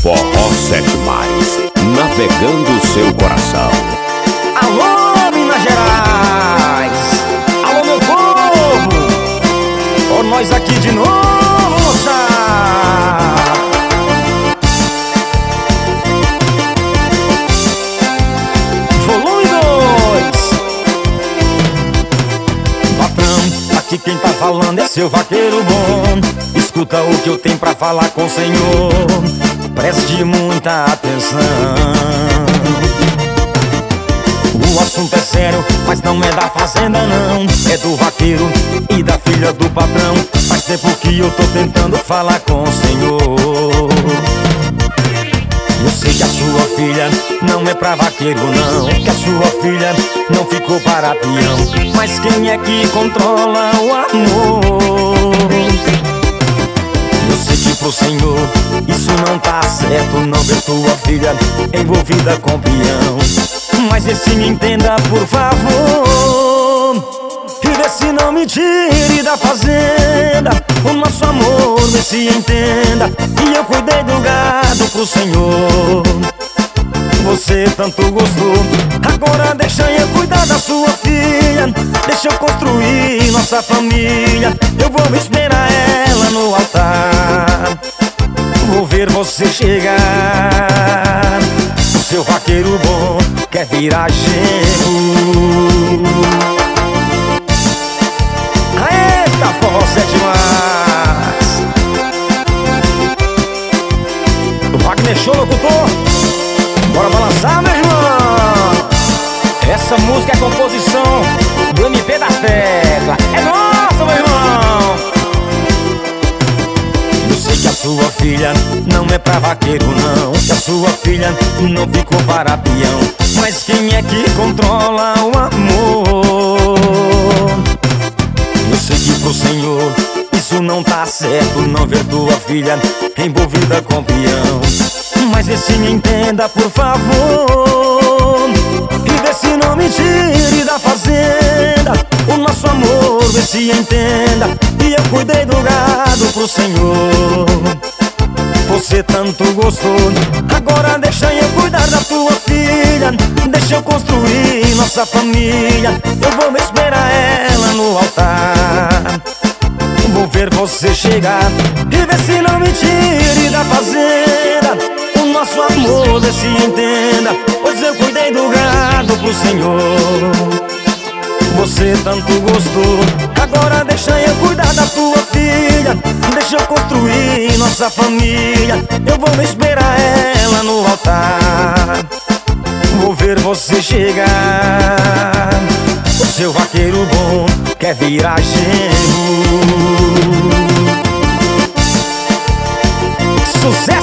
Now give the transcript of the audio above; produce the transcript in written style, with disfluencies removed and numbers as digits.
Forró Sete Mares, navegando o seu coração. Alô, Minas Gerais! Alô, meu povo! Ó, nós aqui de novo, moça! Volume 2. Patrão, aqui quem tá falando é seu vaqueiro bom. Escuta o que eu tenho pra falar com o Senhor. Preste muita atenção. O assunto é sério, mas não é da fazenda não. É do vaqueiro e da filha do patrão. Faz tempo que eu tô tentando falar com o Senhor. Eu sei que a sua filha não é pra vaqueiro não, que a sua filha não ficou para peão. Mas quem é que controla o amor? Eu sei que pro Senhor isso não tá certo, não ver tua filha envolvida com peão. Mas vê se me entenda, por favor, e vê se não me tire da fazenda. O nosso amor, vê se entenda. E eu cuidei do gado pro Senhor. Você tanto gostou, agora deixa eu cuidar da sua filha. Deixa eu construir nossa família. Eu vou esperar ela no altar. Vou ver você chegar. O seu vaqueiro bom quer virar genro. Aê, Forró Sete Mares. Wagner Show, locutor. Bora balançar, meu irmão. Essa música é composição do MP das Teclas. É nossa, meu irmão. Eu sei que a sua filha não é pra vaqueiro não, que a sua filha não ficou para peão. Mas quem é que controla o amor? Eu sei que pro Senhor isso não tá certo, não ver tua filha envolvida com peão. Mas vê se me entenda, por favor, e vê se não me tire da fazenda. O nosso amor, vê se entenda. E eu cuidei do gado pro Senhor. Você tanto gostou, agora deixa eu cuidar da tua filha. Deixa eu construir nossa família. Eu vou esperar ela no altar. Vou ver você chegar e ver se não me tire da fazenda. O nosso amor, vê se entenda. Pois eu cuidei do gado pro Senhor. Você tanto gostou, agora deixa eu cuidar da tua filha. Deixa eu construir nossa família. Eu vou esperar ela no altar. Vou ver você chegar. O seu vaqueiro bom quer virar genro. Sucesso!